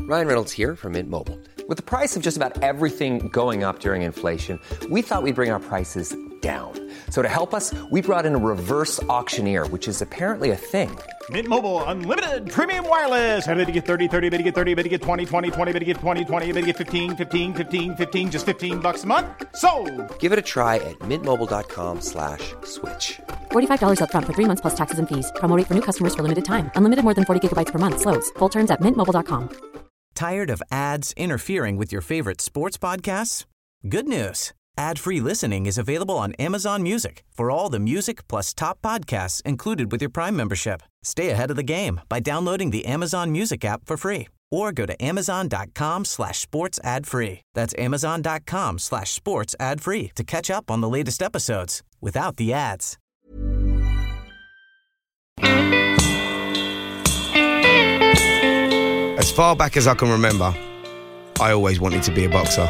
Ryan Reynolds here from Mint Mobile. With the price of just about everything going up during inflation, we thought we'd bring our prices down. So to help us, we brought in a reverse auctioneer, which is apparently a thing. Mint Mobile Unlimited Premium Wireless. How to get 30, 30, bit to get 30, bit to get 20, 20, 20, bit to get 20, 20, bit to get 15, 15, 15, 15, just $15 a month? Sold! Give it a try at mintmobile.com/switch. $45 up front for 3 months plus taxes and fees. Promo rate for new customers for limited time. Unlimited more than 40 gigabytes per month. Slows full terms at mintmobile.com. Tired of ads interfering with your favorite sports podcasts? Good news. Ad-free listening is available on Amazon Music for all the music plus top podcasts included with your Prime membership. Stay ahead of the game by downloading the Amazon Music app for free or go to amazon.com/sports ad free. That's amazon.com/sports ad free to catch up on the latest episodes without the ads. As far back as I can remember, I always wanted to be a boxer.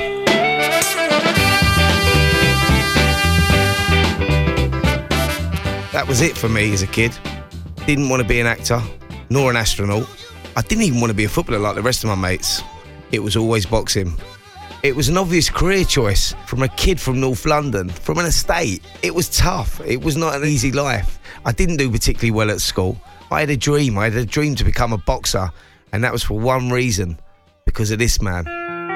That was it for me as a kid. Didn't want to be an actor, nor an astronaut. I didn't even want to be a footballer like the rest of my mates. It was always boxing. It was an obvious career choice from a kid from North London, from an estate. It was tough. It was not an easy life. I didn't do particularly well at school. I had a dream. I had a dream to become a boxer, and that was for one reason, because of this man.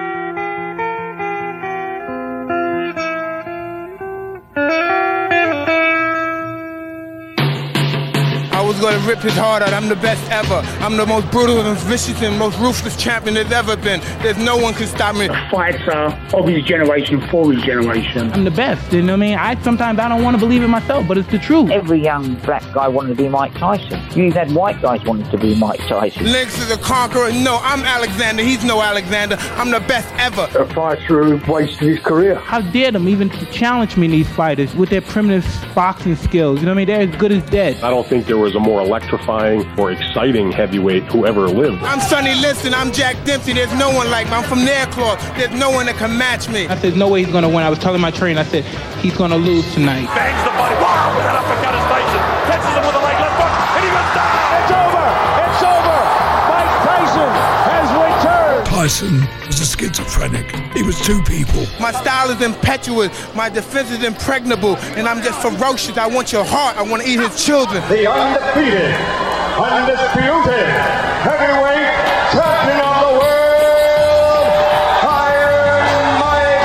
I was going to rip his heart out. I'm the best ever. I'm the most brutal and vicious and most ruthless champion there's ever been. There's no one can stop me. The fights are of his generation, for his generation. I'm the best, you know what I mean? Sometimes I don't want to believe it myself, but it's the truth. Every young black guy wanted to be Mike Tyson. You even had white guys wanting to be Mike Tyson. Lennox is a conqueror. No, I'm Alexander. He's no Alexander. I'm the best ever. A fighter who wasted his career. How dare them even to challenge me, these fighters, with their primitive boxing skills. You know what I mean? They're as good as dead. I don't think there was a more electrifying or exciting heavyweight who ever lived. I'm Sonny Liston. I'm Jack Dempsey. There's no one like me. I'm from Nairclaw. There's no one that can match me. I said, no way he's going to win. I was telling my trainer, I said, he's going to lose tonight. Bangs the body. Wow, with an uppercut is Tyson. Catches him with a right left hook, and he goes down. It's over. It's over. Mike Tyson has returned. Tyson was a schizophrenic. He was two people. My style is impetuous. My defense is impregnable. And I'm just ferocious. I want your heart. I want to eat his children. The undefeated, undisputed heavyweight champion of the world, Iron Mike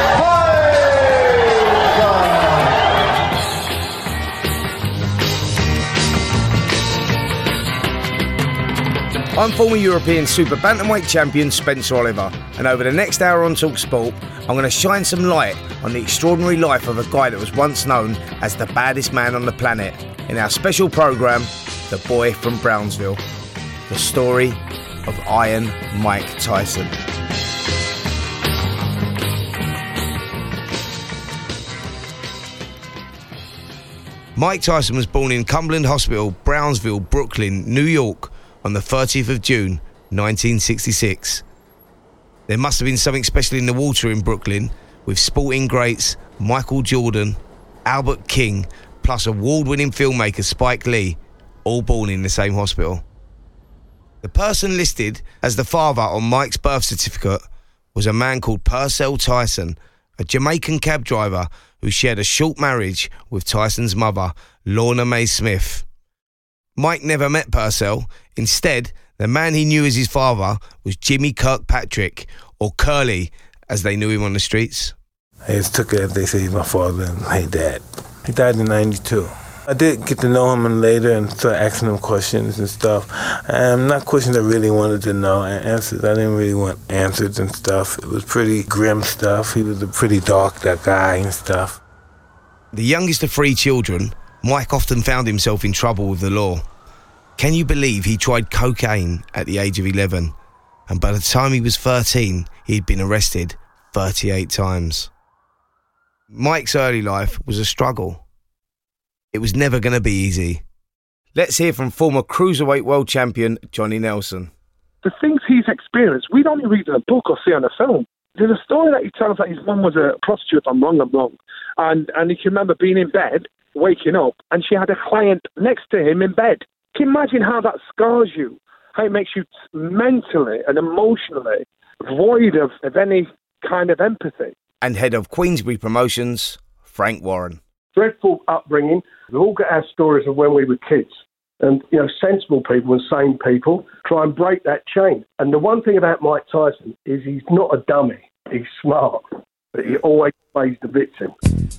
Tyson. I'm former European Super Bantamweight champion Spencer Oliver, and over the next hour on TalkSport, I'm going to shine some light on the extraordinary life of a guy that was once known as the baddest man on the planet in our special programme, The Boy from Brownsville, the story of Iron Mike Tyson. Mike Tyson was born in Cumberland Hospital, Brownsville, Brooklyn, New York, on the 30th of June, 1966. There must have been something special in the water in Brooklyn, with sporting greats Michael Jordan, Albert King, plus award-winning filmmaker Spike Lee, all born in the same hospital. The person listed as the father on Mike's birth certificate was a man called Purcell Tyson, a Jamaican cab driver who shared a short marriage with Tyson's mother, Lorna Mae Smith. Mike never met Purcell. Instead, the man he knew as his father was Jimmy Kirkpatrick, or Curly, as they knew him on the streets. I just took it as they say he's my father and hey dad. He died in 92. I did get to know him later and started asking him questions and stuff. Not questions I really wanted to know, answers. I didn't really want answers and stuff. It was pretty grim stuff. He was a pretty dark, that guy and stuff. The youngest of 3 children, Mike often found himself in trouble with the law. Can you believe he tried cocaine at the age of 11? And by the time he was 13, he'd been arrested 38 times. Mike's early life was a struggle. It was never going to be easy. Let's hear from former cruiserweight world champion Johnny Nelson. The things he's experienced, we'd only read in a book or see on a film. There's a story that he tells that his mum was a prostitute, if I'm wrong. And he can remember being in bed, waking up, and she had a client next to him in bed. Can you imagine how that scars you? how it makes you mentally and emotionally void of any kind of empathy. And head of Queensbury Promotions, Frank Warren. Dreadful upbringing. We all get our stories of when we were kids. And, sensible people and sane people try and break that chain. And the one thing about Mike Tyson is he's not a dummy. He's smart. But he always plays the victim.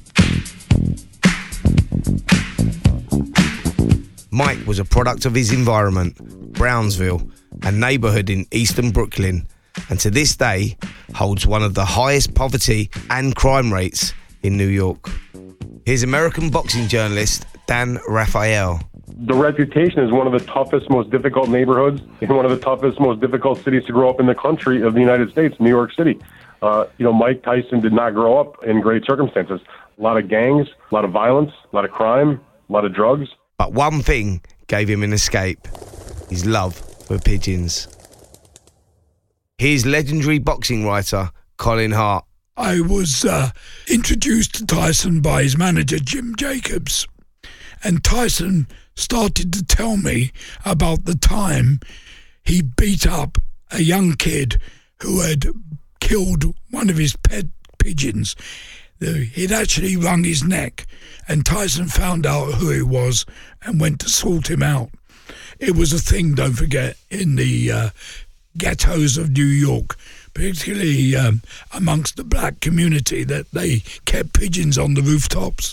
Mike was a product of his environment, Brownsville, a neighbourhood in eastern Brooklyn, and to this day holds one of the highest poverty and crime rates in New York. Here's American boxing journalist Dan Rafael. The reputation is one of the toughest, most difficult neighborhoods in one of the toughest, most difficult cities to grow up in the country of the United States, New York City. Mike Tyson did not grow up in great circumstances. A lot of gangs, a lot of violence, a lot of crime, a lot of drugs. But one thing gave him an escape: his love for pigeons. Here's legendary boxing writer Colin Hart. I was introduced to Tyson by his manager, Jim Jacobs. And Tyson started to tell me about the time he beat up a young kid who had killed one of his pet pigeons. He'd actually wrung his neck, and Tyson found out who he was and went to sort him out. It was a thing, don't forget, in the ghettos of New York, particularly amongst the black community, that they kept pigeons on the rooftops.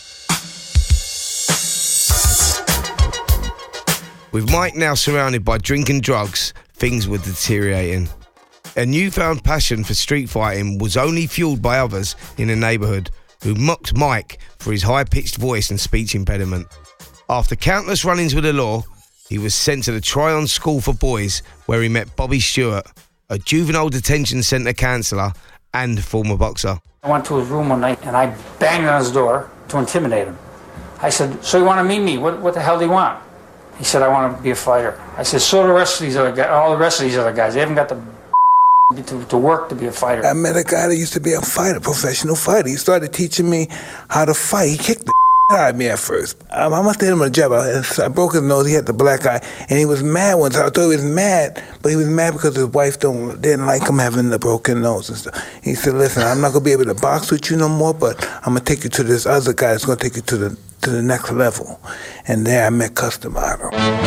With Mike now surrounded by drink and drugs, things were deteriorating. A newfound passion for street fighting was only fueled by others in the neighbourhood who mocked Mike for his high-pitched voice and speech impediment. After countless run-ins with the law, he was sent to the Tryon School for Boys, where he met Bobby Stewart, a juvenile detention centre counsellor and former boxer. I went to his room one night and I banged on his door to intimidate him. I said, "So you want to meet me? What the hell do you want?" He said, "I want to be a fighter." I said, "So do the rest of these other guys, all the rest of these other guys. They haven't got the to work to be a fighter." I met a guy that used to be a fighter, professional fighter. He started teaching me how to fight. He kicked the out of me at first. I must have hit him a jab. I broke his nose. He had the black eye, and he was mad once. I thought he was mad, but he was mad because his wife didn't like him having the broken nose and stuff. He said, "Listen, I'm not gonna be able to box with you no more, but I'm gonna take you to this other guy that's gonna take you to the next level." And there I met Cus D'Amato.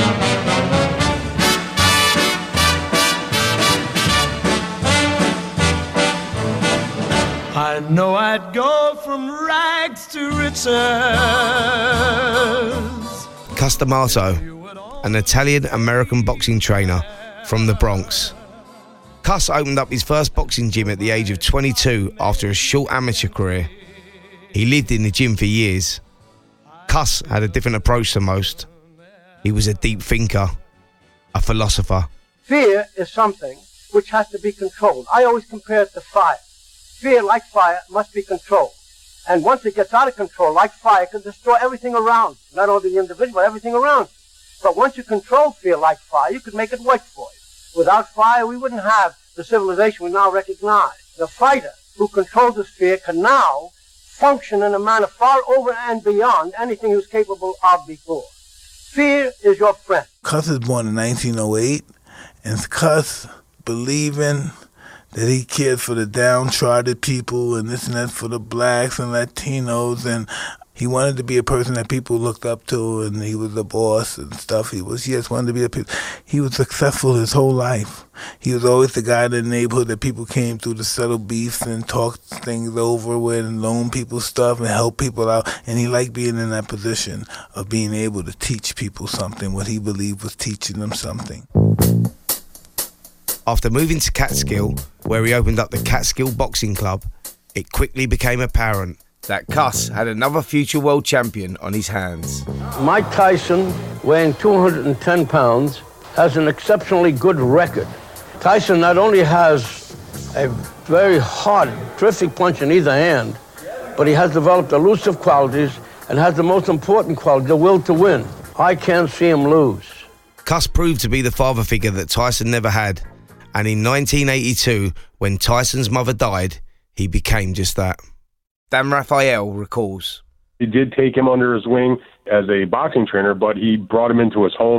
I know I'd go from rags to riches. Cus D'Amato, an Italian-American boxing trainer from the Bronx. Cus opened up his first boxing gym at the age of 22 after a short amateur career. He lived in the gym for years. Cus had a different approach to most. He was a deep thinker, a philosopher. Fear is something which has to be controlled. I always compare it to fire. Fear, like fire, must be controlled. And once it gets out of control, like fire, it can destroy everything around you. Not only the individual, but everything around you. But once you control fear like fire, you could make it work for you. Without fire, we wouldn't have the civilization we now recognize. The fighter who controls his fear can now function in a manner far over and beyond anything he was capable of before. Fear is your friend. Cus was born in 1908, and Cus believing that he cared for the downtrodden people and this and that for the blacks and Latinos, and he wanted to be a person that people looked up to, and he was a boss and stuff. He just wanted to be he was successful his whole life. He was always the guy in the neighborhood that people came through to settle beefs and talk things over with and loan people stuff and help people out. And he liked being in that position of being able to teach people something, what he believed was teaching them something. After moving to Catskill, where he opened up the Catskill Boxing Club, it quickly became apparent that Cus had another future world champion on his hands. Mike Tyson, weighing 210 pounds, has an exceptionally good record. Tyson not only has a very hard, terrific punch in either hand, but he has developed elusive qualities and has the most important quality, the will to win. I can't see him lose. Cus proved to be the father figure that Tyson never had. And in 1982, when Tyson's mother died, he became just that. Dan Rafael recalls. He did take him under his wing as a boxing trainer, but he brought him into his home.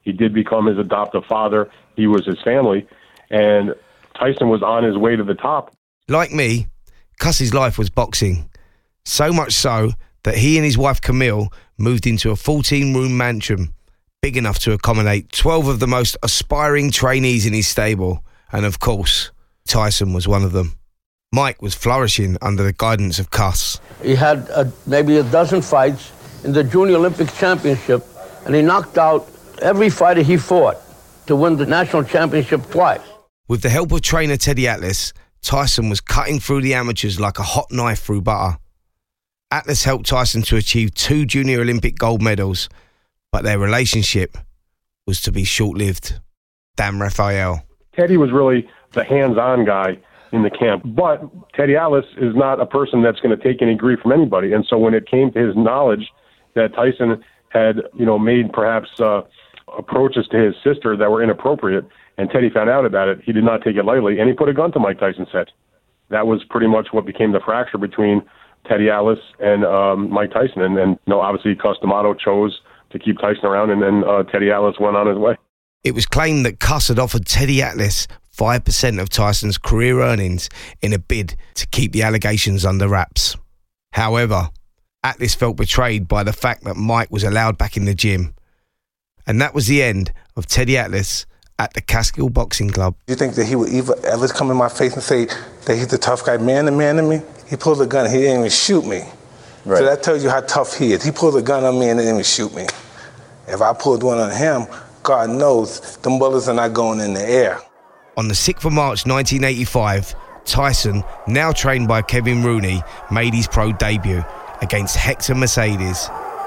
He did become his adoptive father. He was his family. And Tyson was on his way to the top. Like me, Cuss's life was boxing. So much so that he and his wife Camille moved into a 14-room mansion, big enough to accommodate 12 of the most aspiring trainees in his stable. And of course, Tyson was one of them. Mike was flourishing under the guidance of Cuss. He had maybe a dozen fights in the Junior Olympic Championship, and he knocked out every fighter he fought to win the national championship twice. With the help of trainer Teddy Atlas, Tyson was cutting through the amateurs like a hot knife through butter. Atlas helped Tyson to achieve 2 Junior Olympic gold medals, but their relationship was to be short-lived. Dan Rafael. Teddy was really the hands-on guy in the camp, but Teddy Atlas is not a person that's going to take any grief from anybody. And so when it came to his knowledge that Tyson had, made perhaps approaches to his sister that were inappropriate, and Teddy found out about it, he did not take it lightly, and he put a gun to Mike Tyson's head. That was pretty much what became the fracture between Teddy Atlas and Mike Tyson. And obviously Cus D'Amato chose to keep Tyson around, and then Teddy Atlas went on his way. It was claimed that Cuss had offered Teddy Atlas 5% of Tyson's career earnings in a bid to keep the allegations under wraps. However, Atlas felt betrayed by the fact that Mike was allowed back in the gym. And that was the end of Teddy Atlas at the Catskill Boxing Club. You think that he would ever come in my face and say that he's the tough guy, man to me? He pulled a gun, he didn't even shoot me. Right. So that tells you how tough he is. He pulled a gun on me and didn't even shoot me. If I pulled one on him, God knows, them bullets are not going in the air. On the 6th of March 1985, Tyson, now trained by Kevin Rooney, made his pro debut against Hector Mercedes.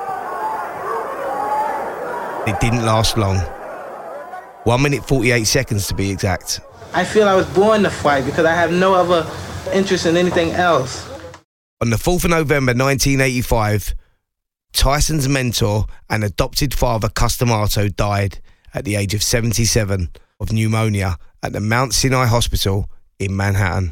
It didn't last long. 1 minute 48 seconds to be exact. I feel I was born to fight because I have no other interest in anything else. On the 4th of November 1985, Tyson's mentor and adopted father, Cus D'Amato, died at the age of 77 of pneumonia at the Mount Sinai Hospital in Manhattan.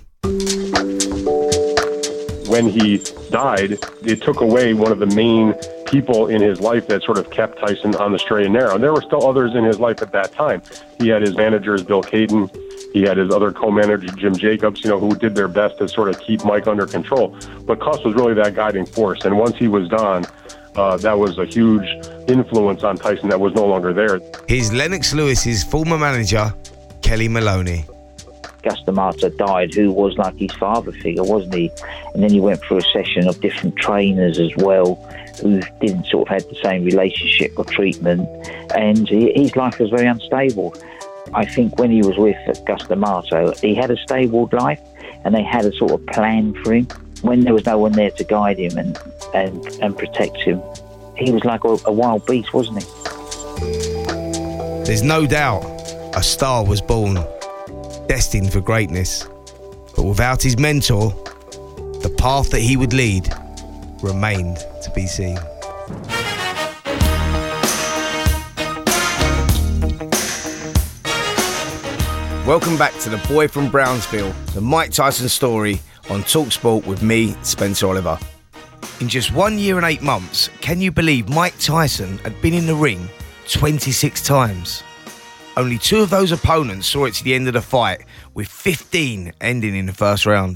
When he died, it took away one of the main people in his life that sort of kept Tyson on the straight and narrow. And there were still others in his life at that time. He had his managers, Bill Caton. He had his other co-manager, Jim Jacobs, who did their best to sort of keep Mike under control. But Cus was really that guiding force. And once he was gone, that was a huge influence on Tyson that was no longer there. Here's Lennox Lewis's former manager, Kelly Maloney. Cus D'Amato died, who was like his father figure, wasn't he? And then he went through a session of different trainers as well, who didn't sort of have the same relationship or treatment. And his life was very unstable. I think when he was with Cus D'Amato, he had a stable life, and they had a sort of plan for him. When there was no one there to guide him and protect him, he was like a wild beast, wasn't he? There's no doubt a star was born, destined for greatness. But without his mentor, the path that he would lead remained to be seen. Welcome back to The Boy from Brownsville, the Mike Tyson story on TalkSport with me, Spencer Oliver. In just 1 year and 8 months, can you believe Mike Tyson had been in the ring 26 times? Only 2 of those opponents saw it to the end of the fight, with 15 ending in the first round.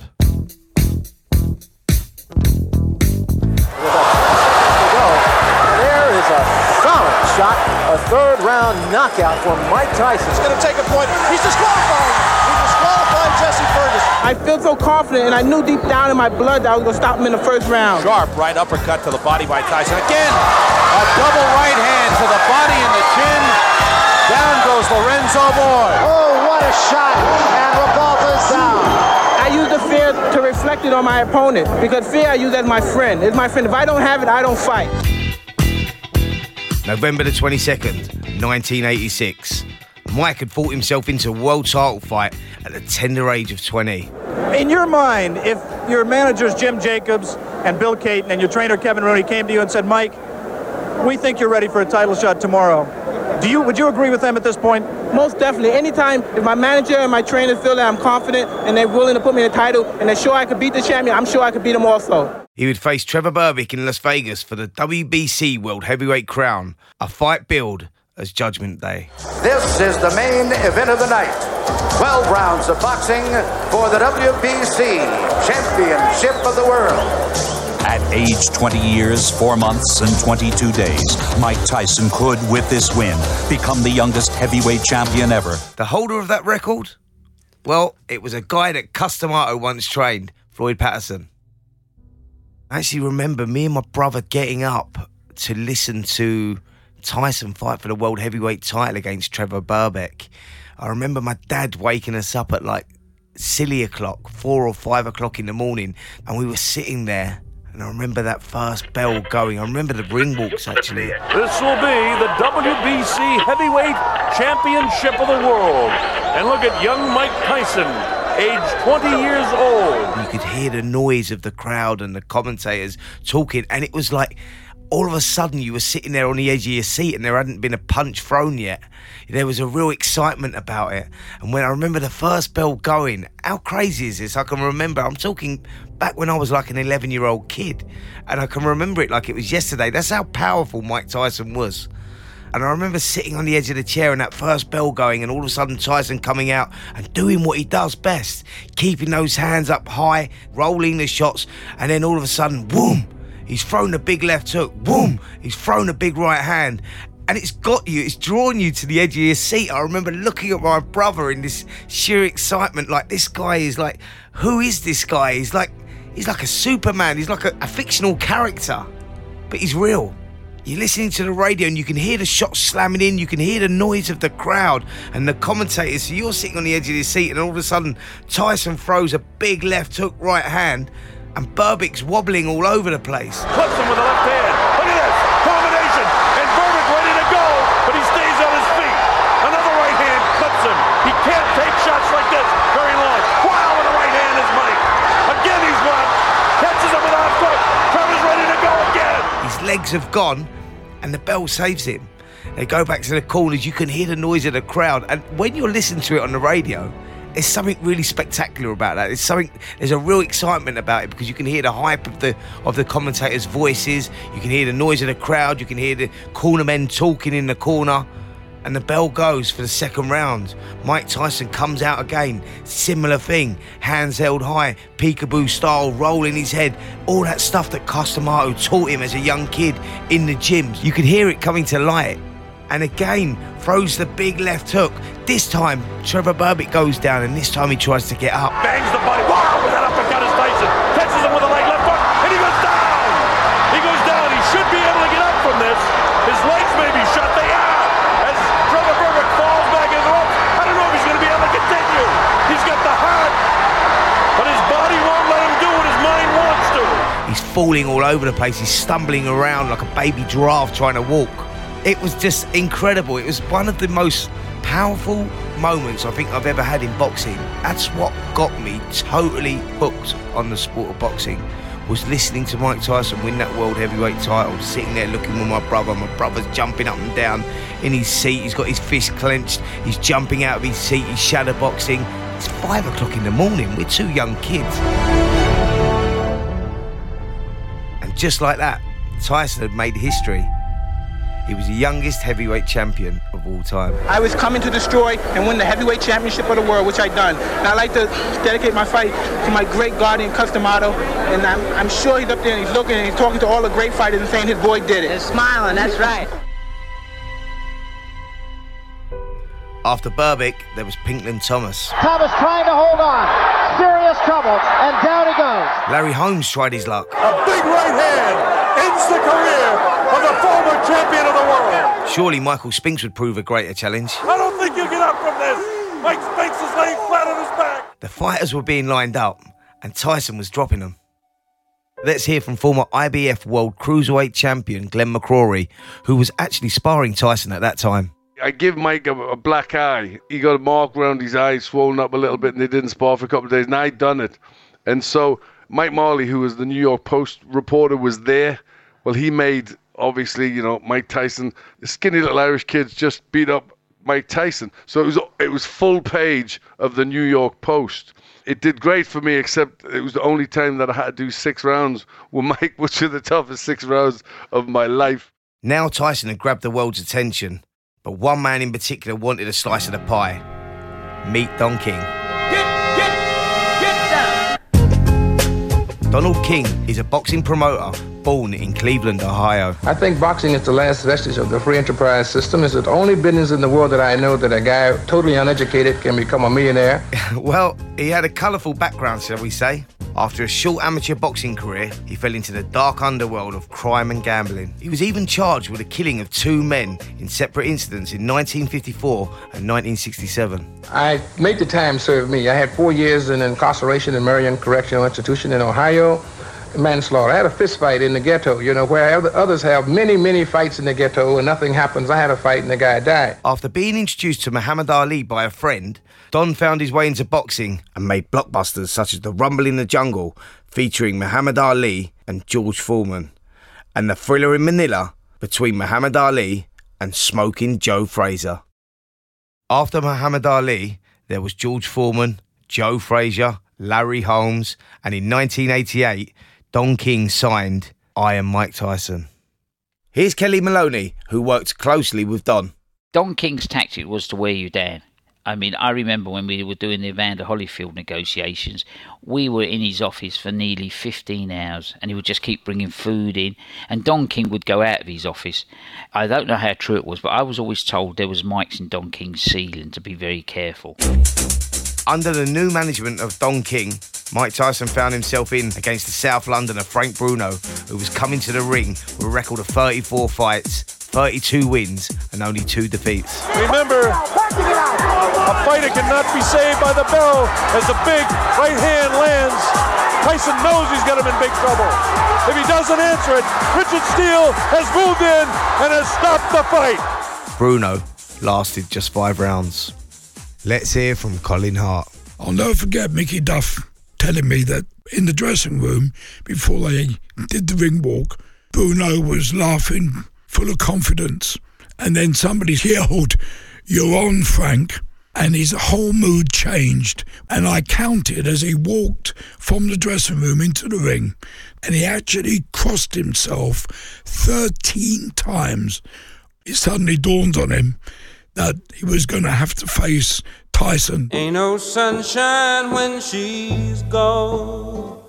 There is a solid shot, a third-round knockout for Mike Tyson. He's going to take a point. He's disqualified. He disqualified Jesse Ferguson. I feel so confident, and I knew deep down in my blood that I was going to stop him in the first round. Sharp right uppercut to the body by Tyson. Again, a double right hand to the body and the chin. Down goes Lorenzo Boy. Oh, what a shot. And Rebalta's down. I use the fear to reflect it on my opponent, because fear I use as my friend. It's my friend. If I don't have it, I don't fight. November the 22nd, 1986. Mike had fought himself into a world title fight at the tender age of 20. In your mind, if your managers Jim Jacobs and Bill Caton and your trainer Kevin Rooney came to you and said, Mike, we think you're ready for a title shot tomorrow, would you agree with them at this point? Most definitely. Anytime if my manager and my trainer feel that I'm confident and they're willing to put me in a title and they're sure I could beat the champion, I'm sure I could beat him also. He would face Trevor Berbick in Las Vegas for the WBC World Heavyweight crown, a fight billed as Judgment Day. This is the main event of the night. 12 rounds of boxing for the WBC Championship of the World. At age 20 years, 4 months, and 22 days, Mike Tyson could, with this win, become the youngest heavyweight champion ever. The holder of that record? Well, it was a guy that Cus D'Amato once trained, Floyd Patterson. I actually remember me and my brother getting up to listen to Tyson fight for the world heavyweight title against Trevor Burbick. I remember my dad waking us up at like silly o'clock, 4 or 5 o'clock in the morning, and we were sitting there. And I remember that first bell going. I remember the ring walks, actually. This will be the WBC Heavyweight Championship of the World. And look at young Mike Tyson, age 20 years old. You could hear the noise of the crowd and the commentators talking, and it was like all of a sudden you were sitting there on the edge of your seat and there hadn't been a punch thrown yet. There was a real excitement about it. And when I remember the first bell going, how crazy is this? I can remember, I'm talking back when I was like an 11-year-old kid, and I can remember it like it was yesterday. That's how powerful Mike Tyson was. And I remember sitting on the edge of the chair and that first bell going, and all of a sudden Tyson coming out and doing what he does best, keeping those hands up high, rolling the shots, and then all of a sudden, boom, he's thrown a big left hook, boom, he's thrown a big right hand, and it's got you, it's drawn you to the edge of your seat. I remember looking at my brother in this sheer excitement, like, this guy is like, who is this guy? He's like a Superman, he's like a fictional character, but he's real. You're listening to the radio and you can hear the shots slamming in, you can hear the noise of the crowd and the commentators. So you're sitting on the edge of your seat and all of a sudden Tyson throws a big left hook right hand and Burbick's wobbling all over the place. Clips him with the left hand. Look at this. Combination. And Burbick ready to go, but he stays on his feet. Another right hand clips him. He can't take shots like this very long. Wow, with the right hand is Mike. Again he's blocked. Catches him with a left hook. Trevor's ready to go again. His legs have gone and the bell saves him. They go back to the corners. You can hear the noise of the crowd. And when you're listening to it on the radio, there's something really spectacular about that. There's a real excitement about it because you can hear the hype of the commentators' voices. You can hear the noise of the crowd. You can hear the cornermen talking in the corner. And the bell goes for the second round. Mike Tyson comes out again. Similar thing. Hands held high, peekaboo style, rolling his head. All that stuff that Cus D'Amato taught him as a young kid in the gyms. You could hear it coming to light. And again, throws the big left hook. This time, Trevor Burbick goes down, and this time he tries to get up. Bangs the body. Wow, with that uppercut is Tyson. Catches him with a leg left hook, and he goes down. He goes down. He should be able to get up from this. His legs may be shut. They are. As Trevor Burbick falls back in the ropes, I don't know if he's going to be able to continue. He's got the heart, but his body won't let him do what his mind wants to. He's falling all over the place. He's stumbling around like a baby giraffe trying to walk. It was just incredible. It was one of the most powerful moments I think I've ever had in boxing. That's what got me totally hooked on the sport of boxing, was listening to Mike Tyson win that world heavyweight title, sitting there looking with my brother. My brother's jumping up and down in his seat. He's got his fist clenched. He's jumping out of his seat. He's shadow boxing. It's 5 o'clock in the morning. We're two young kids. And just like that, Tyson had made history. He was the youngest heavyweight champion of all time. I was coming to destroy and win the heavyweight championship of the world, which I done. And I'd like to dedicate my fight to my great guardian, Cus D'Amato. And I'm sure he's up there and he's looking and he's talking to all the great fighters and saying his boy did it. He's smiling, that's right. After Burbick, there was Pinkland Thomas. Thomas trying to hold on. Serious trouble, and down he goes. Larry Holmes tried his luck. A big right hand ends the career of the former champion of the world. Surely Michael Spinks would prove a greater challenge. I don't think you get up from this. Mike Spinks is laying flat on his back. The fighters were being lined up, and Tyson was dropping them. Let's hear from former IBF World Cruiserweight Champion Glenn McCrory, who was actually sparring Tyson at that time. I give Mike a black eye. He got a mark around his eye, swollen up a little bit, and they didn't spar for a couple of days, and I'd done it. And so Mike Marley, who was the New York Post reporter, was there. Well, he made, obviously, Mike Tyson, the skinny little Irish kids just beat up Mike Tyson. So it was full page of the New York Post. It did great for me, except it was the only time that I had to do 6 rounds with Mike, which were the toughest 6 rounds of my life. Now Tyson had grabbed the world's attention, but one man in particular wanted a slice of the pie. Meet Don King. Donald King is a boxing promoter born in Cleveland, Ohio. I think boxing is the last vestige of the free enterprise system. It's the only business in the world that I know that a guy totally uneducated can become a millionaire. Well, he had a colourful background, shall we say. After a short amateur boxing career, he fell into the dark underworld of crime and gambling. He was even charged with the killing of 2 men in separate incidents in 1954 and 1967. I made the time serve me. I had 4 years in incarceration in Marion Correctional Institution in Ohio. Manslaughter. I had a fist fight in the ghetto, where others have many, many fights in the ghetto and nothing happens. I had a fight and the guy died. After being introduced to Muhammad Ali by a friend, Don found his way into boxing and made blockbusters such as The Rumble in the Jungle, featuring Muhammad Ali and George Foreman, and The Thriller in Manila between Muhammad Ali and Smoking Joe Frazier. After Muhammad Ali, there was George Foreman, Joe Frazier, Larry Holmes, and in 1988, Don King signed I Am Mike Tyson. Here's Kelly Maloney, who worked closely with Don. Don King's tactic was to wear you down. I mean, I remember when we were doing the Evander Holyfield negotiations, we were in his office for nearly 15 hours and he would just keep bringing food in, and Don King would go out of his office. I don't know how true it was, but I was always told there was mics in Don King's ceiling to be very careful. Under the new management of Don King, Mike Tyson found himself in against the South Londoner Frank Bruno, who was coming to the ring with a record of 34 fights, 32 wins and only 2 defeats. Remember, a fighter cannot be saved by the bell. As the big right hand lands, Tyson knows he's got him in big trouble. If he doesn't answer it, Richard Steele has moved in and has stopped the fight. Bruno lasted just 5 rounds. Let's hear from Colin Hart. I'll never forget Mickey Duff telling me that in the dressing room, before they did the ring walk, Bruno was laughing, full of confidence. And then somebody yelled, "You're on, Frank." And his whole mood changed. And I counted as he walked from the dressing room into the ring. And he actually crossed himself 13 times. It suddenly dawned on him that he was going to have to face Tyson. Ain't no sunshine when she's gone.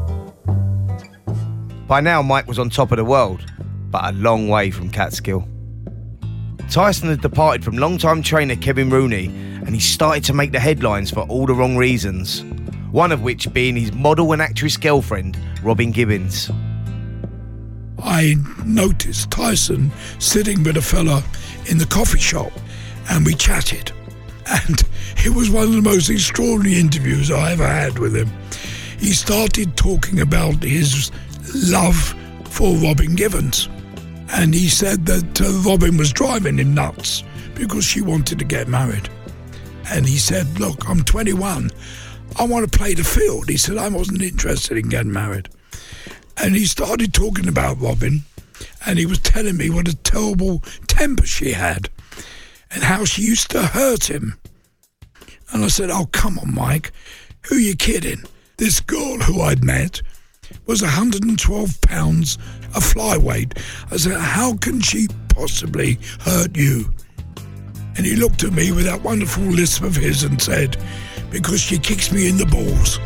By now, Mike was on top of the world, but a long way from Catskill. Tyson had departed from longtime trainer Kevin Rooney, and he started to make the headlines for all the wrong reasons, one of which being his model and actress girlfriend, Robin Gibbons. I noticed Tyson sitting with a fella in the coffee shop, and we chatted. And it was one of the most extraordinary interviews I ever had with him. He started talking about his love for Robin Gibbons. And he said that Robin was driving him nuts because she wanted to get married. And he said, "Look, I'm 21. I want to play the field." He said, "I wasn't interested in getting married." And he started talking about Robin, and he was telling me what a terrible temper she had and how she used to hurt him. And I said, "Oh, come on, Mike. Who are you kidding? This girl who I'd met was 112 pounds, a flyweight." I said, "How can she possibly hurt you?" And he looked at me with that wonderful lisp of his and said, "Because she kicks me in the balls."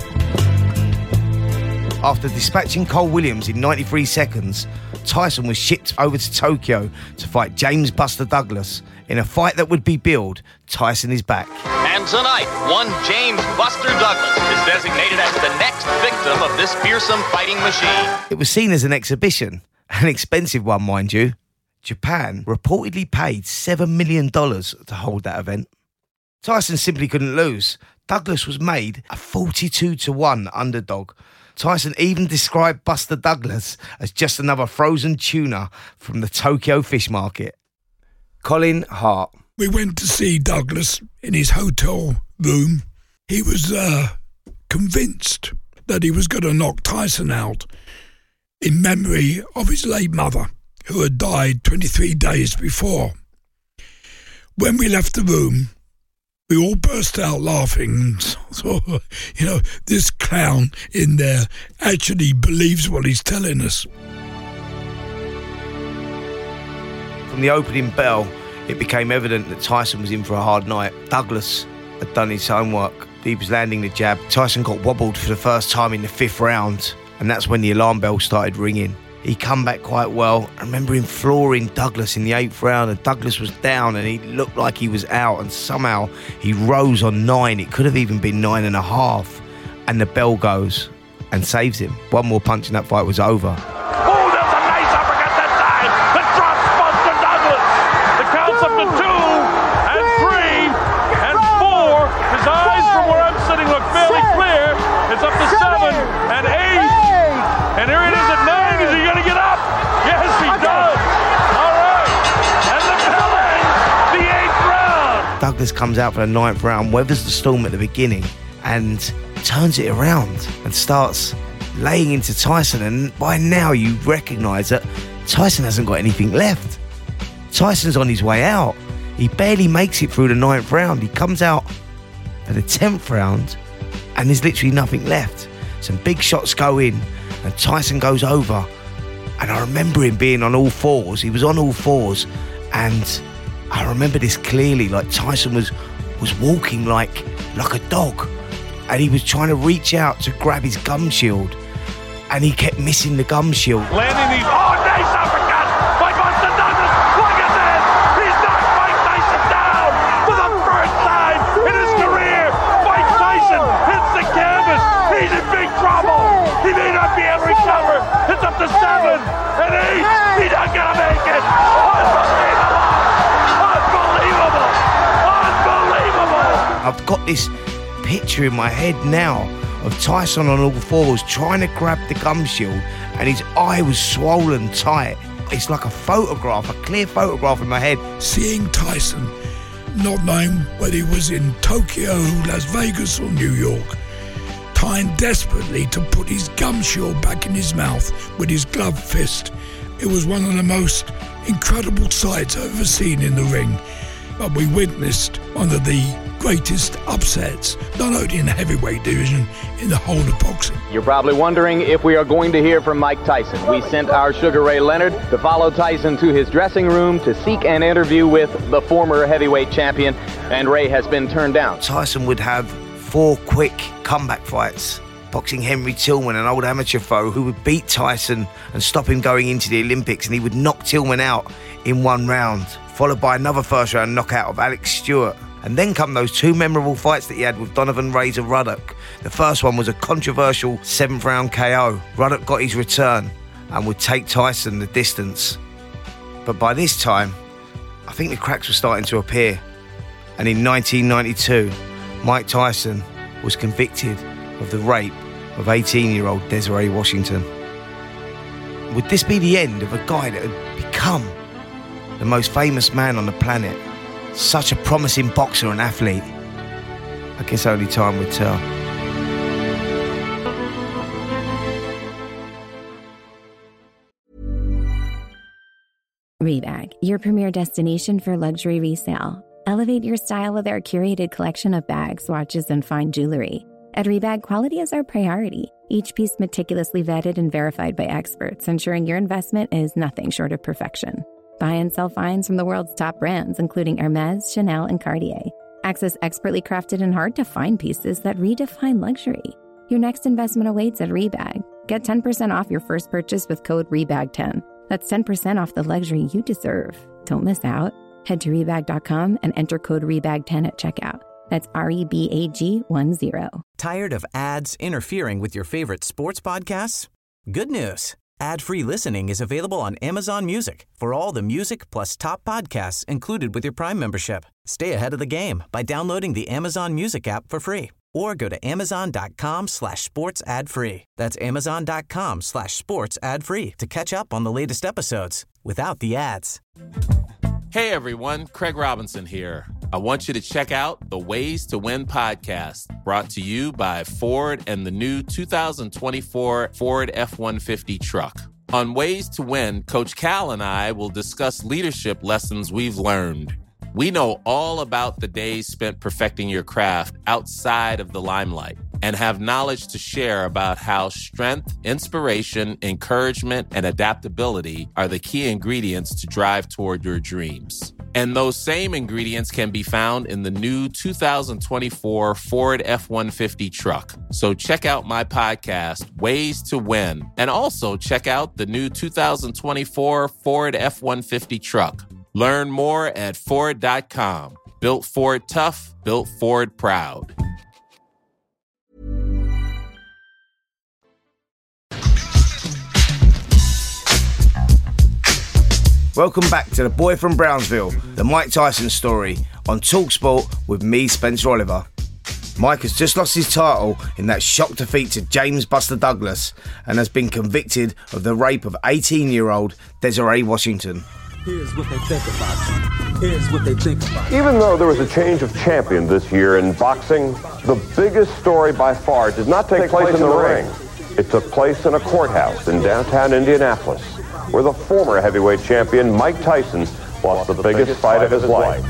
After dispatching Cole Williams in 93 seconds, Tyson was shipped over to Tokyo to fight James Buster Douglas in a fight that would be billed Tyson is Back. And tonight, one James Buster Douglas is designated as the next victim of this fearsome fighting machine. It was seen as an exhibition, an expensive one, mind you. Japan reportedly paid $7 million to hold that event. Tyson simply couldn't lose. Douglas was made a 42-1 underdog. Tyson even described Buster Douglas as just another frozen tuna from the Tokyo fish market. Colin Hart. We went to see Douglas in his hotel room. He was convinced that he was going to knock Tyson out in memory of his late mother, who had died 23 days before. When we left the room, we all burst out laughing. So, this clown in there actually believes what he's telling us. From the opening bell it became evident that Tyson was in for a hard night. Douglas had done his homework. He was landing the jab. Tyson got wobbled for the first time in the 5th round, and that's when the alarm bell started ringing. He come back quite well. I remember him flooring Douglas in the 8th round, and Douglas was down and he looked like he was out, and somehow he rose on 9. It could have even been 9.5, and the bell goes and saves him. One more punch and that fight was over. Oh, there's a nice uppercut that time. That drops Buster Douglas. The count's up to 2 and 3 and 4. His eyes from where I'm sitting look fairly clear. It's up to 7 and 8. And here it is at 9. Is he going to get up? Yes, he does. All right. And the bell ends the 8th round. Douglas comes out for the 9th round, weathers the storm at the beginning, and turns it around and starts laying into Tyson. And by now you recognise that Tyson hasn't got anything left. Tyson's on his way out. He barely makes it through the 9th round. He comes out for the 10th round and there's literally nothing left. Some big shots go in and Tyson goes over. And I remember him being on all fours. He was on all fours. And I remember this clearly, like Tyson was walking like a dog. And he was trying to reach out to grab his gum shield. And he kept missing the gum shield. Landing these. Oh, nice uppercut by Buster Douglas. Look at this. He's knocked Mike Tyson down for the first time in his career. Mike Tyson hits the canvas. He's in big trouble. He may not be able to recover. It's up to 7 and 8. He's not going to make it. Unbelievable. Unbelievable. Unbelievable. I've got this picture in my head now of Tyson on all fours trying to grab the gum shield, and his eye was swollen tight. It's like a photograph, a clear photograph in my head. Seeing Tyson, not knowing whether he was in Tokyo, Las Vegas or New York, trying desperately to put his gum shield back in his mouth with his gloved fist. It was one of the most incredible sights I've ever seen in the ring. But we witnessed one of the greatest upsets, not only in the heavyweight division, in the whole of boxing. You're probably wondering if we are going to hear from Mike Tyson. We sent our Sugar Ray Leonard to follow Tyson to his dressing room to seek an interview with the former heavyweight champion, and Ray has been turned down. Tyson would have 4 quick comeback fights, boxing Henry Tillman, an old amateur foe who would beat Tyson and stop him going into the Olympics, and he would knock Tillman out in 1 round, followed by another first round knockout of Alex Stewart. And then come those 2 memorable fights that he had with Donovan Razor Ruddock. The first one was a controversial 7th round KO. Ruddock got his return and would take Tyson the distance. But by this time, I think the cracks were starting to appear. And in 1992, Mike Tyson was convicted of the rape of 18-year-old Desiree Washington. Would this be the end of a guy that had become the most famous man on the planet? Such a promising boxer and athlete. I guess only time would tell. Rebag, your premier destination for luxury resale. Elevate your style with our curated collection of bags, watches, and fine jewelry. At Rebag, quality is our priority. Each piece meticulously vetted and verified by experts, ensuring your investment is nothing short of perfection. Buy and sell finds from the world's top brands, including Hermes, Chanel, and Cartier. Access expertly crafted and hard-to-find pieces that redefine luxury. Your next investment awaits at Rebag. Get 10% off your first purchase with code REBAG10. That's 10% off the luxury you deserve. Don't miss out. Head to Rebag.com and enter code REBAG10 at checkout. That's REBAG10. Tired of ads interfering with your favorite sports podcasts? Good news. Ad-free listening is available on Amazon Music for all the music plus top podcasts included with your Prime membership. Stay ahead of the game by downloading the Amazon Music app for free or go to amazon.com/sports ad free. That's amazon.com/sports ad free to catch up on the latest episodes without the ads. Hey everyone, Craig Robinson here. I want you to check out the Ways to Win podcast, brought to you by Ford and the new 2024 Ford F-150 truck. On Ways to Win, Coach Cal and I will discuss leadership lessons we've learned. We know all about the days spent perfecting your craft outside of the limelight and have knowledge to share about how strength, inspiration, encouragement, and adaptability are the key ingredients to drive toward your dreams. And those same ingredients can be found in the new 2024 Ford F-150 truck. So check out my podcast, Ways to Win, and also check out the new 2024 Ford F-150 truck. Learn more at Ford.com. Built Ford tough, built Ford proud. Welcome back to The Boy from Brownsville, the Mike Tyson story, on TalkSport with me, Spencer Oliver. Mike has just lost his title in that shock defeat to James Buster Douglas and has been convicted of the rape of 18-year-old Desiree Washington. Here's what they think about you. Here's what they think about you. Even though there was a change of champion this year in boxing, the biggest story by far did not take place in the ring. It took place in a courthouse in downtown Indianapolis, where the former heavyweight champion Mike Tyson lost the biggest fight of his life.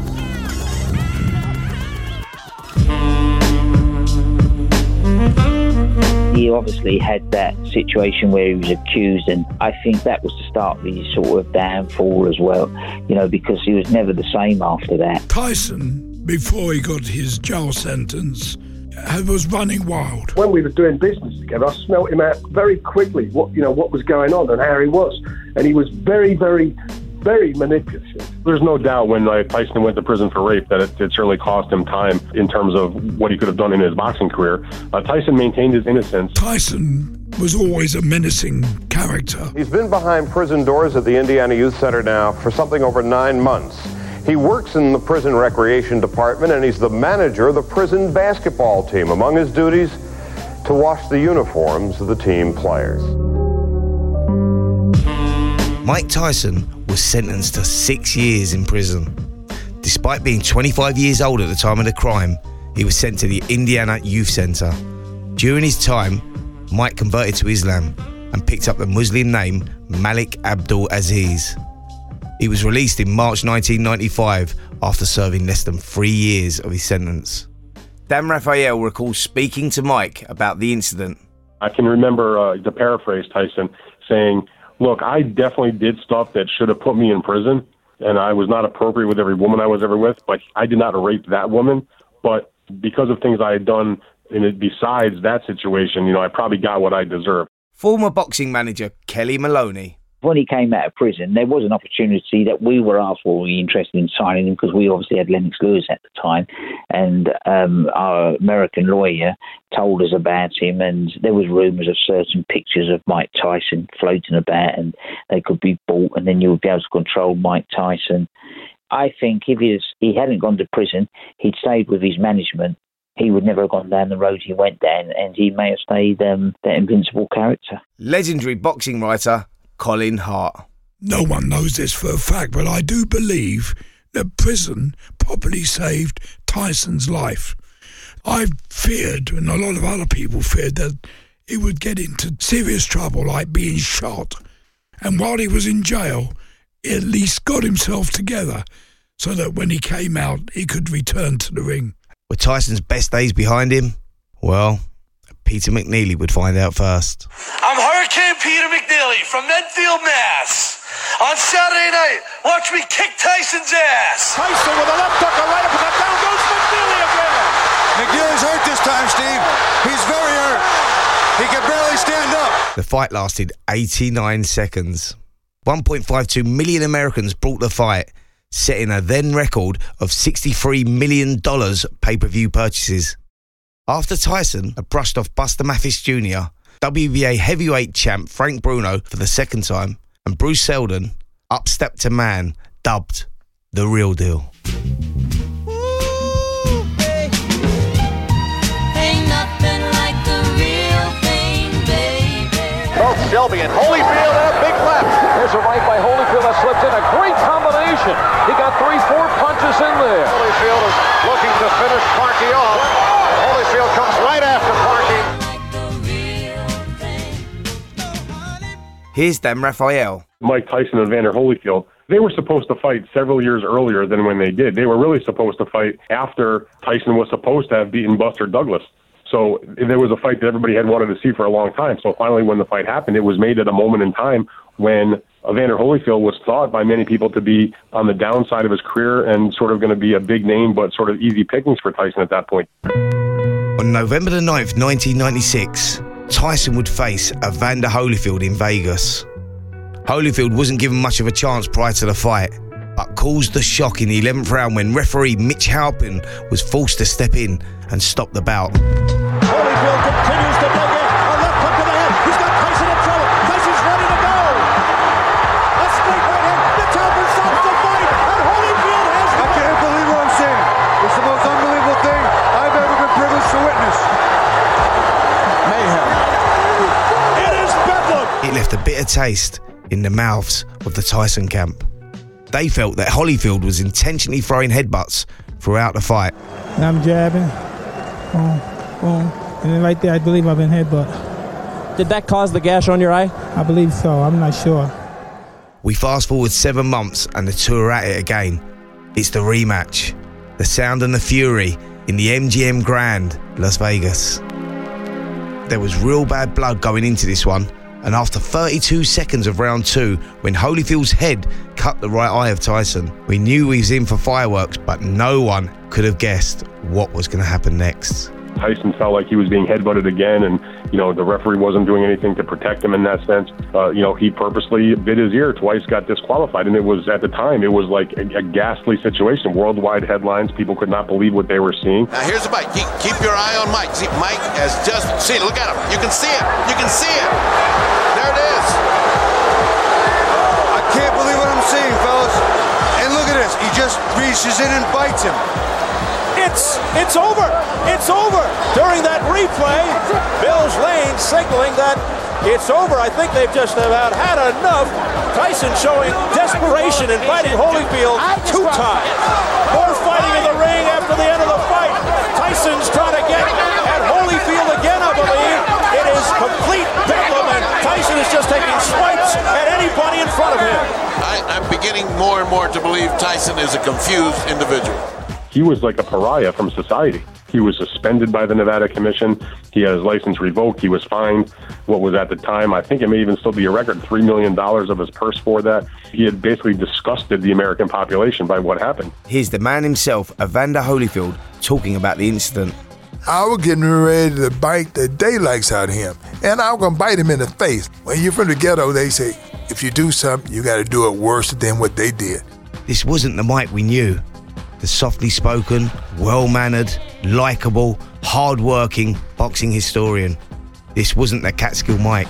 He obviously had that situation where he was accused, and I think that was the start of his sort of downfall as well, you know, because he was never the same after that. Tyson, before he got his jail sentence, was running wild. When we were doing business together, I smelt him out very quickly, what was going on and how he was. And he was very, very, very manipulative. There's no doubt when Tyson went to prison for rape that it certainly cost him time in terms of what he could have done in his boxing career. Tyson maintained his innocence. Tyson was always a menacing character. He's been behind prison doors at the Indiana Youth Center now for something over 9 months. He works in the prison recreation department, and he's the manager of the prison basketball team. Among his duties, to wash the uniforms of the team players. Mike Tyson was sentenced to 6 years in prison. Despite being 25 years old at the time of the crime, he was sent to the Indiana Youth Center. During his time, Mike converted to Islam and picked up the Muslim name Malik Abdul Aziz. He was released in March 1995 after serving less than 3 years of his sentence. Dan Rafael recalls speaking to Mike about the incident. I can remember, to paraphrase Tyson, saying, look, I definitely did stuff that should have put me in prison, and I was not appropriate with every woman I was ever with, but I did not rape that woman. But because of things I had done besides that situation, I probably got what I deserved. Former boxing manager Kelly Maloney. When he came out of prison, there was an opportunity that we were asked, were we interested in signing him, because we obviously had Lennox Lewis at the time, and our American lawyer told us about him, and there was rumours of certain pictures of Mike Tyson floating about, and they could be bought, and then you would be able to control Mike Tyson. I think if he hadn't gone to prison, he'd stayed with his management, he would never have gone down the road he went down, and he may have stayed that invincible character. Legendary boxing writer Colin Hart. No one knows this for a fact, but I do believe that prison probably saved Tyson's life. I feared, and a lot of other people feared, that he would get into serious trouble, like being shot. And while he was in jail, he at least got himself together so that when he came out, he could return to the ring. Were Tyson's best days behind him? Well, Peter McNeely would find out first. I'm Hurricane Peter McNeely from Medfield, Mass. On Saturday night, watch me kick Tyson's ass. Tyson with a left hook, a right uppercut, down goes McNeely again. McNeely's hurt this time, Steve. He's very hurt. He can barely stand up. The fight lasted 89 seconds. 1.52 million Americans bought the fight, setting a then record of $63 million pay-per-view purchases. After Tyson had brushed off Buster Mathis Jr., WBA heavyweight champ Frank Bruno for the second time, and Bruce Seldon, up stepped a man dubbed The Real Deal. Both Shelby and Holyfield and a big left. There's a right by Holyfield that slipped in. A great combination. He got 3-4 punches in there. Holyfield is looking to finish Parkey off. Holyfield comes right after Parkey. Here's Dan Rafael. Mike Tyson and Evander Holyfield, they were supposed to fight several years earlier than when they did. They were really supposed to fight after Tyson was supposed to have beaten Buster Douglas. So there was a fight that everybody had wanted to see for a long time. So finally, when the fight happened, it was made at a moment in time when Evander Holyfield was thought by many people to be on the downside of his career and sort of going to be a big name, but sort of easy pickings for Tyson at that point. On November the 9th, 1996, Tyson would face Evander Holyfield in Vegas. Holyfield wasn't given much of a chance prior to the fight, but caused the shock in the 11th round when referee Mitch Halpin was forced to step in and stop the bout. Holyfield continues to dig in. A left hook to the head. He's got Tyson in trouble. Tyson's ready to go. A straight right hand. Mitch Halpin stops the fight. And Holyfield has I can't believe what I'm seeing. It's the most unbelievable thing I've ever been privileged to witness. Mayhem. It is bedlam. It left a bitter taste in the mouths of the Tyson camp. They felt that Holyfield was intentionally throwing headbutts throughout the fight. And I'm jabbing, boom, boom, and then right there I believe I've been headbutt. Did that cause the gash on your eye? I believe so, I'm not sure. We fast forward 7 months and the two are at it again. It's the rematch. The sound and the fury in the MGM Grand, Las Vegas. There was real bad blood going into this one, and after 32 seconds of round 2, when Holyfield's head cut the right eye of Tyson, we knew he was in for fireworks, but no one could have guessed what was going to happen next. Tyson felt like he was being headbutted again, and the referee wasn't doing anything to protect him in that sense. He purposely bit his ear twice, got disqualified, and it was, at the time, it was like a ghastly situation. Worldwide headlines, people could not believe what they were seeing. Now here's the bite. Keep your eye on Mike. See, Mike has just seen it. Look at him. You can see it. You can see it. There it is. I can't believe what I'm seeing, fellas. And look at this. He just reaches in and bites him. It's over. It's over. During that replay, Bill's Lane signaling that it's over. I think they've just about had enough. Tyson showing desperation in fighting Holyfield 2 times. More fighting in the ring after the end of the fight. Tyson's trying to get at Holyfield again, I believe. It is complete bedlam, and Tyson is just taking swipes at anybody in front of him. I'm beginning more and more to believe Tyson is a confused individual. He was like a pariah from society. He was suspended by the Nevada Commission. He had his license revoked. He was fined what was at the time, I think it may even still be a record, $3 million of his purse for that. He had basically disgusted the American population by what happened. Here's the man himself, Evander Holyfield, talking about the incident. I was getting ready to bite the daylights out of him, and I was going to bite him in the face. When you're from the ghetto, they say, if you do something, you got to do it worse than what they did. This wasn't the Mike we knew. The softly spoken, well-mannered, likeable, hard-working boxing historian. This wasn't the Catskill Mike.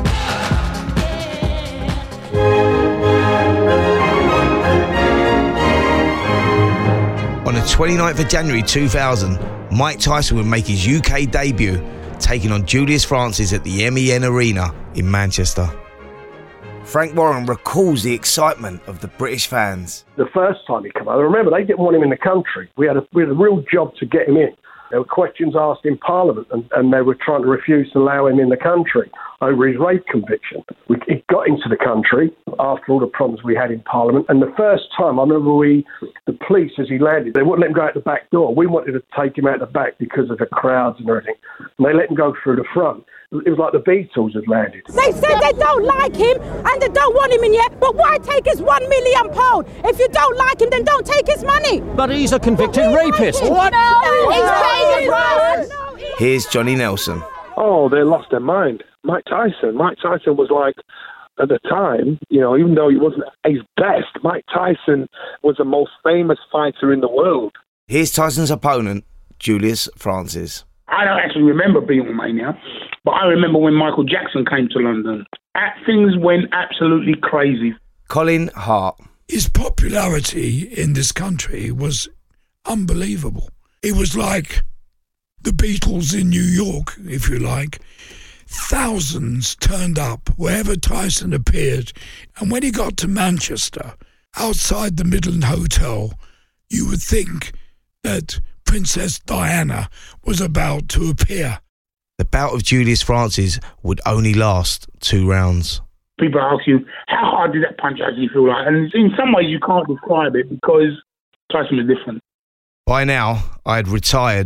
On the 29th of January 2000, Mike Tyson would make his UK debut, taking on Julius Francis at the MEN Arena in Manchester. Frank Warren recalls the excitement of the British fans. The first time he came out, I remember they didn't want him in the country. We had a real job to get him in. There were questions asked in Parliament, and they were trying to refuse to allow him in the country over his rape conviction. He got into the country after all the problems we had in Parliament, and the first time, I remember the police, as he landed, they wouldn't let him go out the back door. We wanted to take him out the back because of the crowds and everything, and they let him go through the front. It was like the Beatles had landed. They said they don't like him and they don't want him in yet, but why take his £1 million? If you don't like him, then don't take his money. But he's a convicted rapist. What? No, he's paying his price. Here's Johnny Nelson. Oh, they lost their mind. Mike Tyson was like, at the time, even though he wasn't at his best, Mike Tyson was the most famous fighter in the world. Here's Tyson's opponent, Julius Francis. I don't actually remember being with Mania, but I remember when Michael Jackson came to London. Things went absolutely crazy. Colin Hart. His popularity in this country was unbelievable. It was like the Beatles in New York, if you like. Thousands turned up wherever Tyson appeared. And when he got to Manchester, outside the Midland Hotel, you would think that Princess Diana was about to appear. The bout of Julius Francis would only last 2 rounds. People ask you, how hard did that punch actually feel like? And in some ways you can't describe it because Tyson was different. By now, I had retired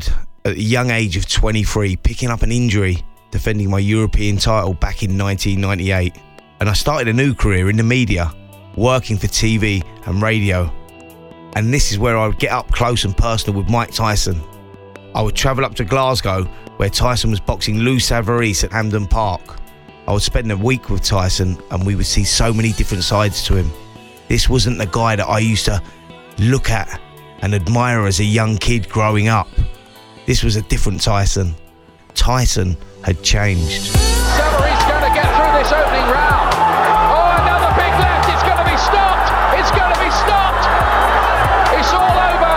at the young age of 23, picking up an injury, defending my European title back in 1998. And I started a new career in the media, working for TV and radio. And this is where I would get up close and personal with Mike Tyson. I would travel up to Glasgow, where Tyson was boxing Lou Savarese at Hampden Park. I would spend a week with Tyson, and we would see so many different sides to him. This wasn't the guy that I used to look at and admire as a young kid growing up. This was a different Tyson. Tyson had changed. Savarese going to get through this opening round. Oh, another big left. It's going to be stopped. It's going to be stopped. It's all over.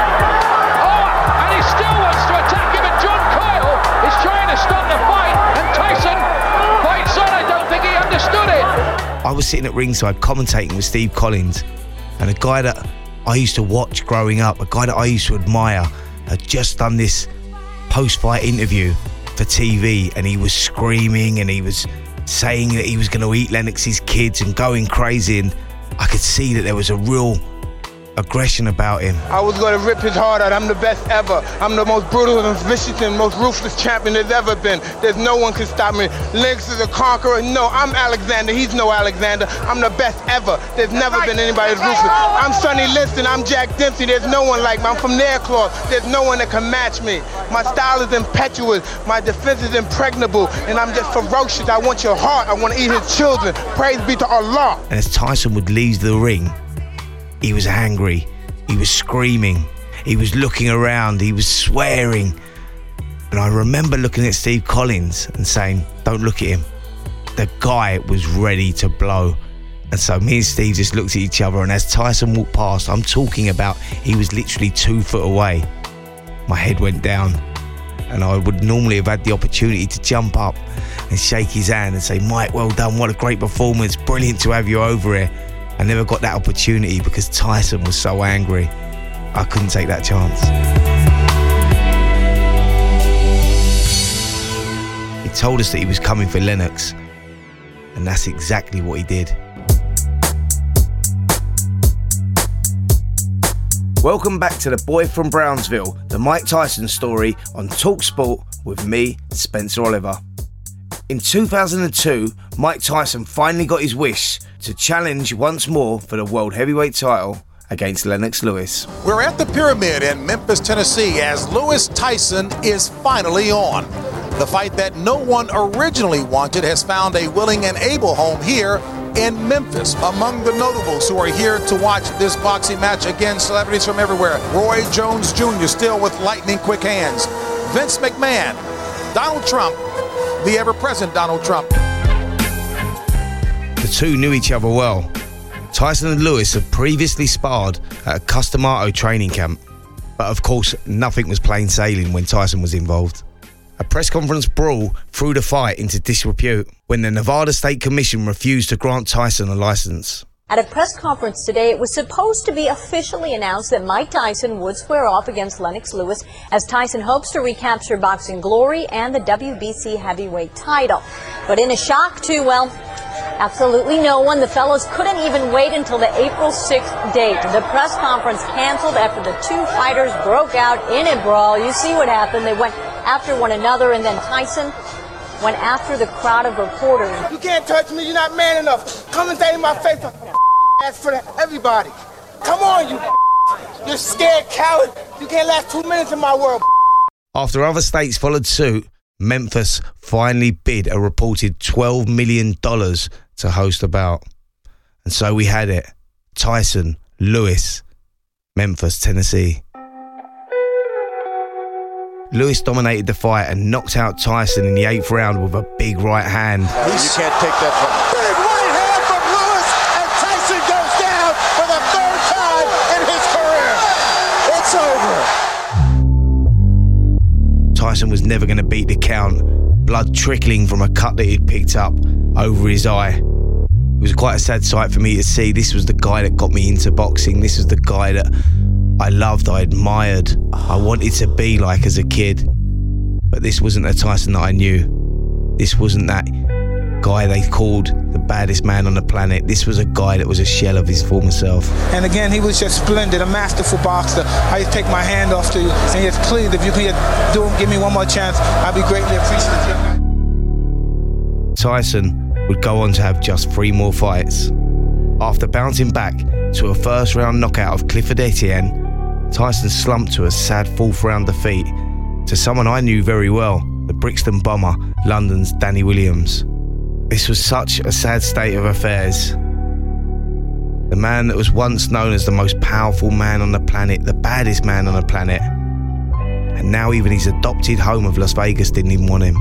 Oh, and he still wants to attack him. And John Coyle is trying to stop the fight. And Tyson fights on. I don't think he understood it. I was sitting at ringside commentating with Steve Collins, and a guy that I used to watch growing up, a guy that I used to admire, had just done this post-fight interview for TV, and he was screaming and he was saying that he was going to eat Lennox's kids and going crazy, and I could see that there was a real aggression about him. I was going to rip his heart out. I'm the best ever. I'm the most brutal and vicious and most ruthless champion there's ever been. There's no one can stop me. Lennox is a conqueror. No, I'm Alexander. He's no Alexander. I'm the best ever. There's never been anybody as ruthless. I'm Sonny Liston. I'm Jack Dempsey. There's no one like me. I'm from Nairclaw. There's no one that can match me. My style is impetuous. My defense is impregnable. And I'm just ferocious. I want your heart. I want to eat his children. Praise be to Allah. And as Tyson would leave the ring, he was angry, he was screaming, he was looking around, he was swearing. And I remember looking at Steve Collins and saying, don't look at him. The guy was ready to blow. And so me and Steve just looked at each other, and as Tyson walked past, I'm talking about he was literally 2 foot away. My head went down, and I would normally have had the opportunity to jump up and shake his hand and say, Mike, well done, what a great performance, brilliant to have you over here. I never got that opportunity because Tyson was so angry. I couldn't take that chance. He told us that he was coming for Lennox, and that's exactly what he did. Welcome back to The Boy from Brownsville, the Mike Tyson story on TalkSport with me, Spencer Oliver. In 2002, Mike Tyson finally got his wish to challenge once more for the World Heavyweight title against Lennox Lewis. We're at the Pyramid in Memphis, Tennessee, as Lewis Tyson is finally on. The fight that no one originally wanted has found a willing and able home here in Memphis. Among the notables who are here to watch this boxing match, again, celebrities from everywhere. Roy Jones Jr. still with lightning quick hands. Vince McMahon, Donald Trump, the ever-present Donald Trump. The two knew each other well. Tyson and Lewis had previously sparred at a Customato training camp, but of course nothing was plain sailing when Tyson was involved. A press conference brawl threw the fight into disrepute when the Nevada State Commission refused to grant Tyson a license. At a press conference today, it was supposed to be officially announced that Mike Tyson would square off against Lennox Lewis as Tyson hopes to recapture boxing glory and the WBC heavyweight title. But in a shock to, well, absolutely no one, the fellows couldn't even wait until the April 6th date. The press conference canceled after the two fighters broke out in a brawl. You see what happened. They went after one another, and then Tyson went after the crowd of reporters. You can't touch me. You're not man enough. Come and say in my face. Ask for everybody. Come on, you. You're scared coward. You can't last 2 minutes in my world. After other states followed suit, Memphis finally bid a reported $12 million to host a bout. And so we had it. Tyson, Lewis, Memphis, Tennessee. Lewis dominated the fight and knocked out Tyson in the 8th round with a big right hand. You can't take that from him. Big right hand from Lewis, and Tyson goes down for the 3rd time in his career. It's over. Tyson was never going to beat the count, blood trickling from a cut that he'd picked up over his eye. It was quite a sad sight for me to see. This was the guy that got me into boxing. This was the guy that I loved, I admired, I wanted to be like as a kid. But this wasn't the Tyson that I knew. This wasn't that guy they called the baddest man on the planet. This was a guy that was a shell of his former self. And again, he was just splendid, a masterful boxer. I just take my hand off to you and just please, if you could give me one more chance, I'd be greatly appreciative. Tyson would go on to have just 3 more fights. After bouncing back to a first-round knockout of Clifford Etienne, Tyson slumped to a sad 4th-round defeat to someone I knew very well, the Brixton Bomber, London's Danny Williams. This was such a sad state of affairs. The man that was once known as the most powerful man on the planet, the baddest man on the planet, and now even his adopted home of Las Vegas didn't even want him.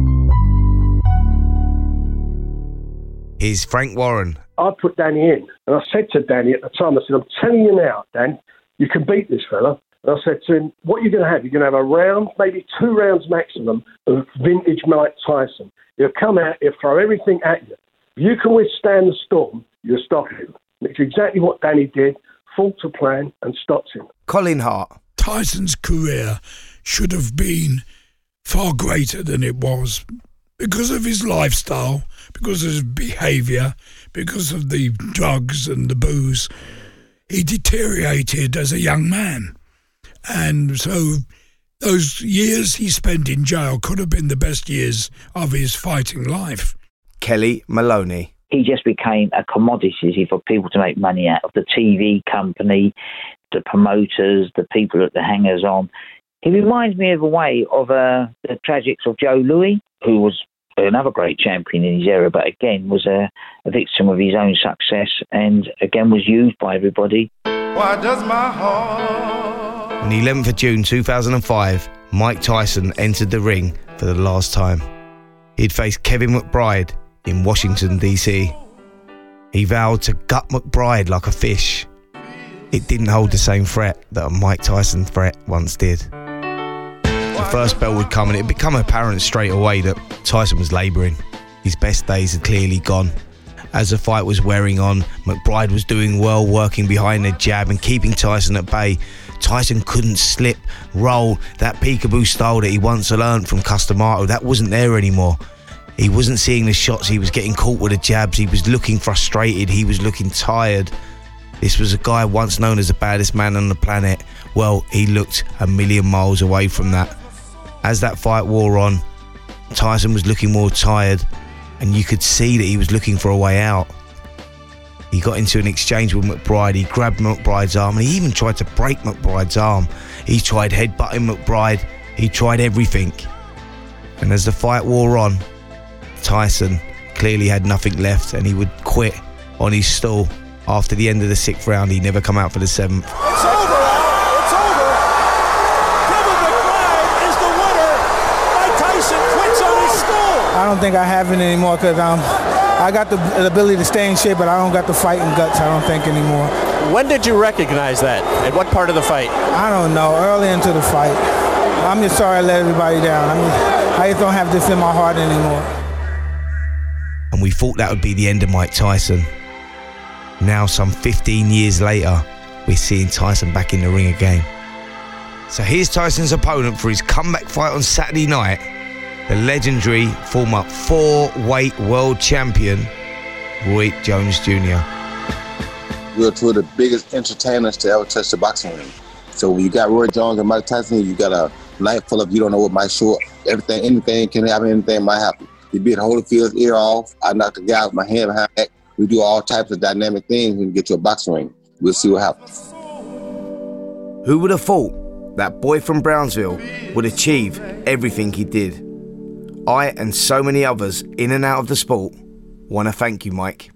Here's Frank Warren. I put Danny in, and I said to Danny at the time, I said, I'm telling you now, Dan, you can beat this fella. And I said to him, what you're going to have a round, maybe 2 rounds maximum of vintage Mike Tyson. He'll come out, he'll throw everything at you. If you can withstand the storm, you'll stop him. It's exactly what Danny did, fought to plan and stopped him. Colin Hart. Tyson's career should have been far greater than it was because of his lifestyle, because of his behaviour, because of the drugs and the booze. He deteriorated as a young man. And so those years he spent in jail could have been the best years of his fighting life. Kelly Maloney. He just became a commodity for people to make money out of. The TV company, the promoters, the people at the hangers-on. He reminds me of a way of the tragics of Joe Louis, who was another great champion in his era, but again was a victim of his own success and again was used by everybody. Why does my heart... On the 11th of June 2005, Mike Tyson entered the ring for the last time. He'd faced Kevin McBride in Washington, D.C. He vowed to gut McBride like a fish. It didn't hold the same threat that a Mike Tyson threat once did. The first bell would come and it had become apparent straight away that Tyson was labouring. His best days had clearly gone. As the fight was wearing on, McBride was doing well, working behind the jab and keeping Tyson at bay. Tyson couldn't slip, roll, that peekaboo style that he once learned from Cus D'Amato. That wasn't there anymore. He wasn't seeing the shots, he was getting caught with the jabs, he was looking frustrated, he was looking tired. This was a guy once known as the baddest man on the planet. Well, he looked a million miles away from that. As that fight wore on, Tyson was looking more tired, and you could see that he was looking for a way out. He got into an exchange with McBride, he grabbed McBride's arm, and he even tried to break McBride's arm. He tried headbutting McBride, he tried everything. And as the fight wore on, Tyson clearly had nothing left, and he would quit on his stool. After the end of the 6th round, he never come out for the 7th. It's over, Al. It's over. Kevin McBride is the winner. Mike Tyson quits on his stool. I don't think I have it anymore because I got the ability to stay in shape, but I don't got the fighting guts, I don't think, anymore. When did you recognize that? At what part of the fight? I don't know. Early into the fight. I'm just sorry I let everybody down. I just don't have this in my heart anymore. And we thought that would be the end of Mike Tyson. Now, some 15 years later, we're seeing Tyson back in the ring again. So here's Tyson's opponent for his comeback fight on Saturday night, the legendary former 4-weight world champion, Roy Jones Jr. We're two of the biggest entertainers to ever touch the boxing ring. So when you got Roy Jones and Mike Tyson, you got a night full of you don't know what might show up. Everything, anything can happen, anything might happen. You beat Holyfield's ear off. I knocked the guy with my hand behind back. We do all types of dynamic things when you get to a boxing ring. We'll see what happens. Who would have thought that boy from Brownsville would achieve everything he did? I and so many others in and out of the sport want to thank you, Mike.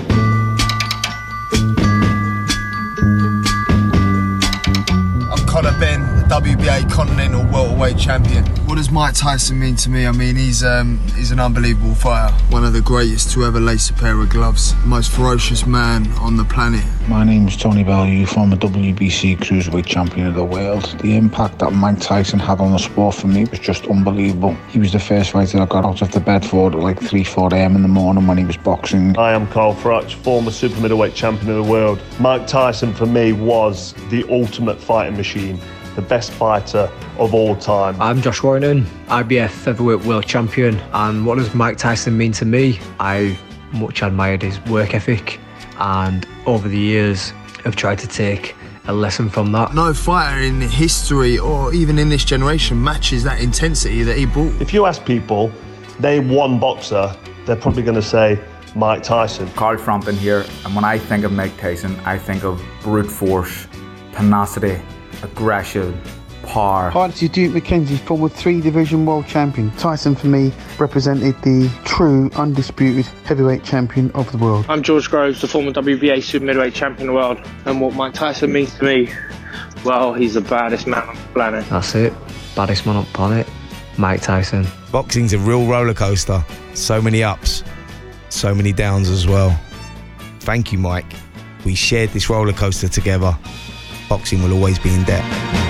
I'm Conor Benn, the WBA Continental Welterweight Champion. What does Mike Tyson mean to me? I mean, he's an unbelievable fighter. One of the greatest to ever lace a pair of gloves. The most ferocious man on the planet. My name's Tony Bellew, former WBC Cruiserweight Champion of the world. The impact that Mike Tyson had on the sport for me was just unbelievable. He was the first fighter I got out of the bed for at like 3-4 a.m. in the morning when he was boxing. I am Carl Froch, former super middleweight champion of the world. Mike Tyson for me was the ultimate fighting machine. the best fighter of all time. I'm Josh Warrington, IBF Featherweight World Champion. And what does Mike Tyson mean to me? I much admired his work ethic, and over the years have tried to take a lesson from that. No fighter in history or even in this generation matches that intensity that he brought. If you ask people, name one boxer, they're probably going to say Mike Tyson. Carl Frampton here, and when I think of Mike Tyson, I think of brute force, tenacity, aggression, power. Hi, this is Duke McKenzie, former 3-division world champion. Tyson, for me, represented the true, undisputed heavyweight champion of the world. I'm George Groves, the former WBA super middleweight champion of the world. And what Mike Tyson means to me, well, he's the baddest man on the planet. That's it. Baddest man on the planet, Mike Tyson. Boxing's a real roller coaster. So many ups, so many downs as well. Thank you, Mike. We shared this roller coaster together. Boxing will always be in debt.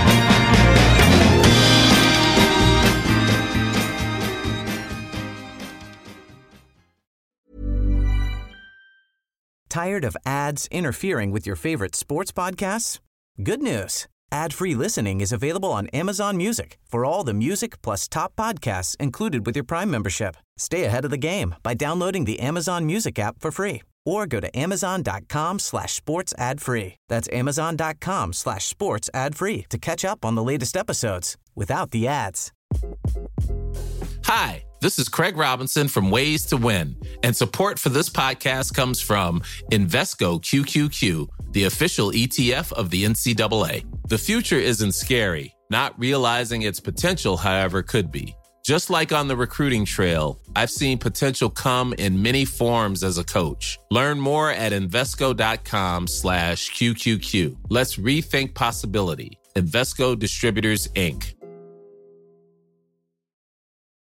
Tired of ads interfering with your favorite sports podcasts? Good news. Ad-free listening is available on Amazon Music for all the music plus top podcasts included with your Prime membership. Stay ahead of the game by downloading the Amazon Music app for free or go to amazon.com/sports ad free. That's amazon.com/sports ad free to catch up on the latest episodes without the ads. Hi, this is Craig Robinson from Ways to Win, and support for this podcast comes from Invesco QQQ, the official ETF of the NCAA. The future isn't scary. Not realizing its potential, however, could be. Just like on the recruiting trail, I've seen potential come in many forms as a coach. Learn more at Invesco.com/QQQ. Let's rethink possibility. Invesco Distributors, Inc.